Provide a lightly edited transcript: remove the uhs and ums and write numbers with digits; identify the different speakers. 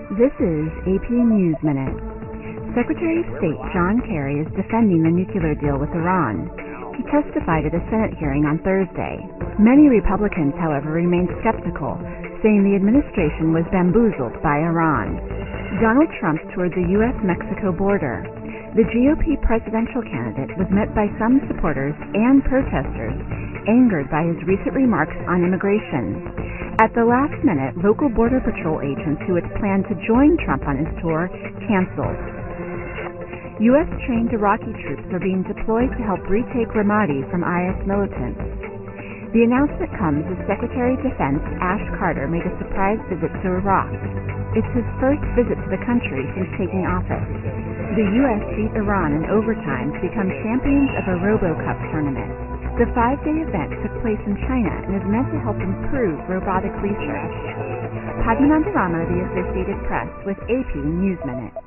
Speaker 1: This is AP News Minute. Secretary of State John Kerry is defending the nuclear deal with Iran. He testified at a Senate hearing on Thursday. Many Republicans, however, remain skeptical, saying the administration was bamboozled by Iran. Donald Trump toured the U.S.-Mexico border. The GOP presidential candidate was met by some supporters and protesters angered by his recent remarks on immigration. At the last minute, local Border Patrol agents who had planned to join Trump on his tour canceled. U.S.-trained Iraqi troops are being deployed to help retake Ramadi from IS militants. The announcement comes as Secretary of Defense Ash Carter made a surprise visit to Iraq. It's his first visit to the country since taking office. The U.S. beat Iran in overtime to become champions of a RoboCup tournament. The 5-day event took place in China and is meant to help improve robotic research. Padma Nandurama, The Associated Press, with AP News Minute.